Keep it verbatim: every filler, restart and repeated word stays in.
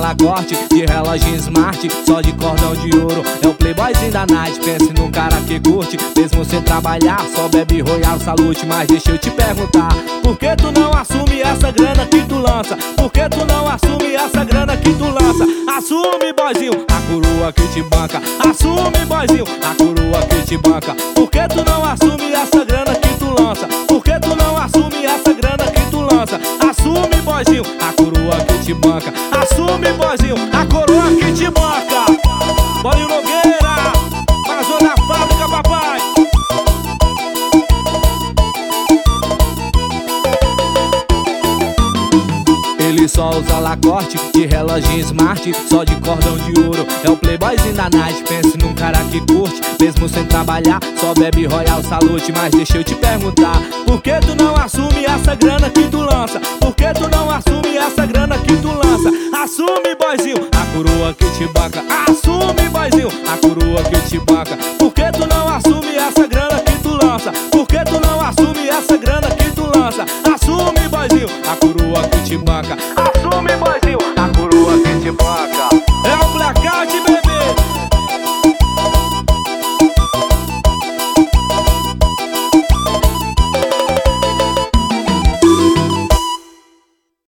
Lacoste, de relógio smart, só de cordão de ouro. É o playboyzinho da night, pense num cara que curte, mesmo sem trabalhar, só bebe Royal Salute. Mas deixa eu te perguntar, por que tu não assume essa grana que tu lança? Por que tu não assume essa grana que tu lança? Assume, boyzinho, a coroa que te banca. Assume, boyzinho, a coroa que te banca. Por que tu não assume essa grana que tu lança? Por que tu não assume essa grana que tu lança? Assume, boyzinho, a coroa que te banca. Assume, boyzinho, a coroa que te banca. Bolinho Nogueira, vazou na fábrica, papai. Ele só usa Lacoste, de relógio smart, só de cordão de ouro. É o playboyzinho da night, pense num cara que curte, mesmo sem trabalhar, só bebe Royal Salute. Mas deixa eu te perguntar, por que tu não assume essa grana que tu lança? Por que tu não assume essa grana que tu lança? Assume, boyzinho, a coroa que te banca. Assume, boyzinho, a coroa que te banca.